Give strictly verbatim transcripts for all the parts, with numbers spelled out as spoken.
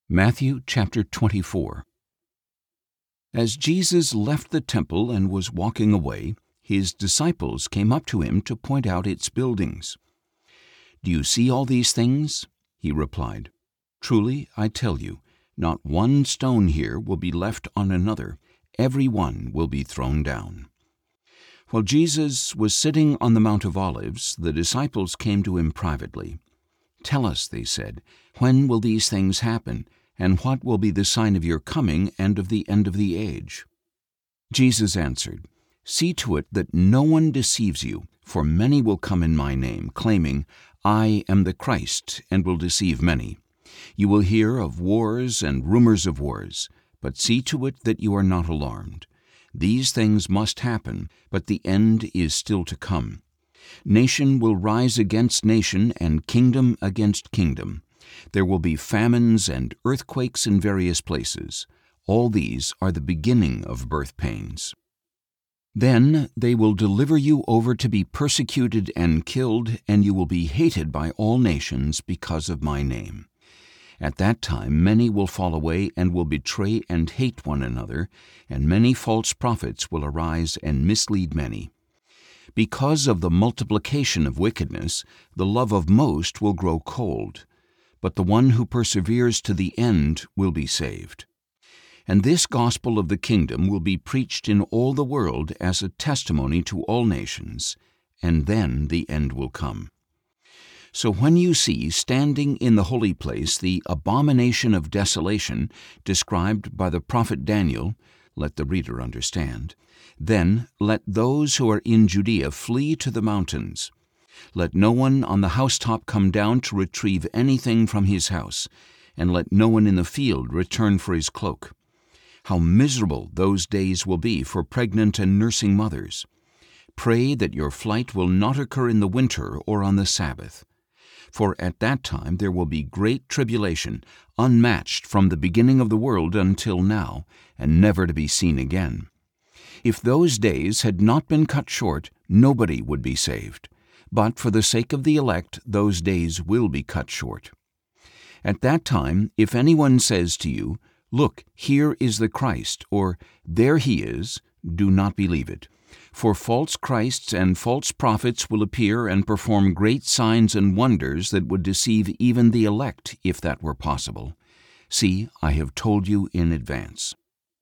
Matthew chapter twenty-four. As Jesus left the temple and was walking away, his disciples came up to him to point out its buildings. "Do you see all these things?" He replied. "Truly, I tell you, not one stone here will be left on another. Every one will be thrown down." While Jesus was sitting on the Mount of Olives, the disciples came to him privately. "Tell us," they said, "when will these things happen? And what will be the sign of your coming and of the end of the age?" Jesus answered, "See to it that no one deceives you, for many will come in my name, claiming, 'I am the Christ,' and will deceive many. You will hear of wars and rumors of wars, but see to it that you are not alarmed. These things must happen, but the end is still to come. Nation will rise against nation, and kingdom against kingdom. There will be famines and earthquakes in various places. All these are the beginning of birth pains. Then they will deliver you over to be persecuted and killed, and you will be hated by all nations because of my name. At that time many will fall away and will betray and hate one another, and many false prophets will arise and mislead many. Because of the multiplication of wickedness, the love of most will grow cold, but the one who perseveres to the end will be saved. And this gospel of the kingdom will be preached in all the world as a testimony to all nations, and then the end will come. So when you see standing in the holy place the abomination of desolation described by the prophet Daniel, let the reader understand, then let those who are in Judea flee to the mountains. Let no one on the housetop come down to retrieve anything from his house, and let no one in the field return for his cloak. How miserable those days will be for pregnant and nursing mothers! Pray that your flight will not occur in the winter or on the Sabbath. For at that time there will be great tribulation, unmatched from the beginning of the world until now, and never to be seen again. If those days had not been cut short, nobody would be saved. But for the sake of the elect, those days will be cut short. At that time, if anyone says to you, 'Look, here is the Christ,' or 'There he is,' do not believe it. For false Christs and false prophets will appear and perform great signs and wonders that would deceive even the elect, if that were possible. See, I have told you in advance.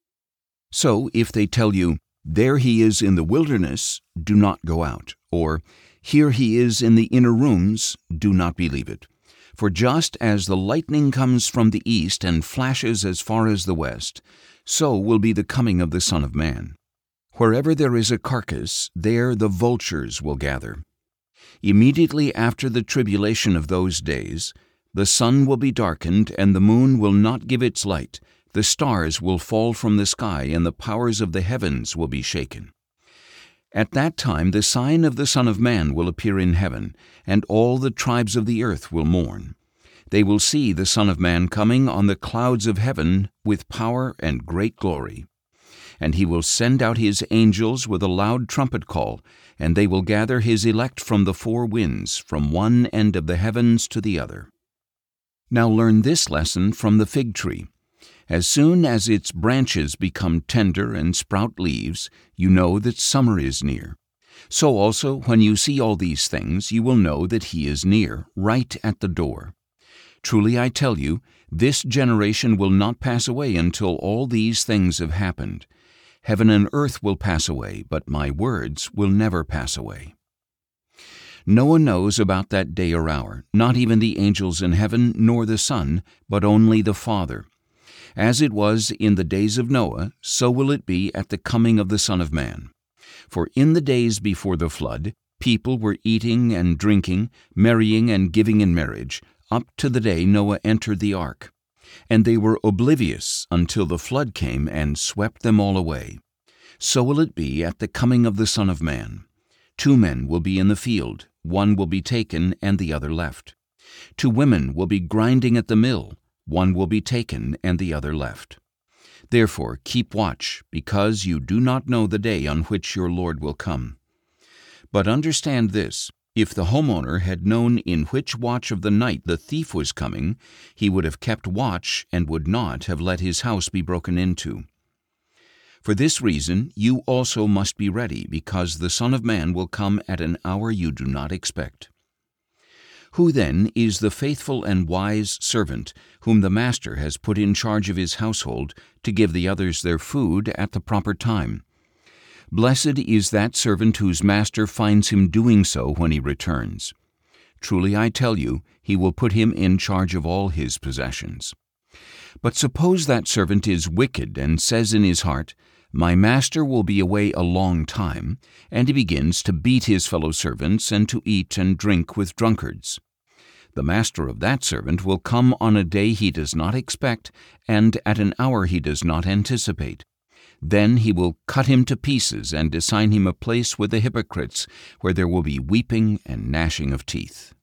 So if they tell you, 'There he is in the wilderness,' do not go out, or 'Here he is in the inner rooms,' do not believe it. For just as the lightning comes from the east and flashes as far as the west, so will be the coming of the Son of Man. Wherever there is a carcass, there the vultures will gather. Immediately after the tribulation of those days, the sun will be darkened, and the moon will not give its light. The stars will fall from the sky, and the powers of the heavens will be shaken. At that time the sign of the Son of Man will appear in heaven, and all the tribes of the earth will mourn. They will see the Son of Man coming on the clouds of heaven with power and great glory. And he will send out his angels with a loud trumpet call, and they will gather his elect from the four winds, from one end of the heavens to the other. Now learn this lesson from the fig tree. As soon as its branches become tender and sprout leaves, you know that summer is near. So also, when you see all these things, you will know that he is near, right at the door. Truly I tell you, this generation will not pass away until all these things have happened. Heaven and earth will pass away, but my words will never pass away. No one knows about that day or hour, not even the angels in heaven, nor the Son, but only the Father. As it was in the days of Noah, so will it be at the coming of the Son of Man. For in the days before the flood, people were eating and drinking, marrying and giving in marriage, up to the day Noah entered the ark. And they were oblivious until the flood came and swept them all away. So will it be at the coming of the Son of Man. Two men will be in the field, one will be taken and the other left. Two women will be grinding at the mill, one will be taken and the other left. Therefore keep watch, because you do not know the day on which your Lord will come. But understand this, If the homeowner had known in which watch of the night the thief was coming, he would have kept watch and would not have let his house be broken into. For this reason you also must be ready, because the Son of Man will come at an hour you do not expect. Who then is the faithful and wise servant whom the master has put in charge of his household to give the others their food at the proper time? Blessed is that servant whose master finds him doing so when he returns. Truly I tell you, he will put him in charge of all his possessions. But suppose that servant is wicked and says in his heart, My master will be away a long time, and he begins to beat his fellow servants and to eat and drink with drunkards. The master of that servant will come on a day he does not expect, and at an hour he does not anticipate. Then he will cut him to pieces and assign him a place with the hypocrites, where there will be weeping and gnashing of teeth.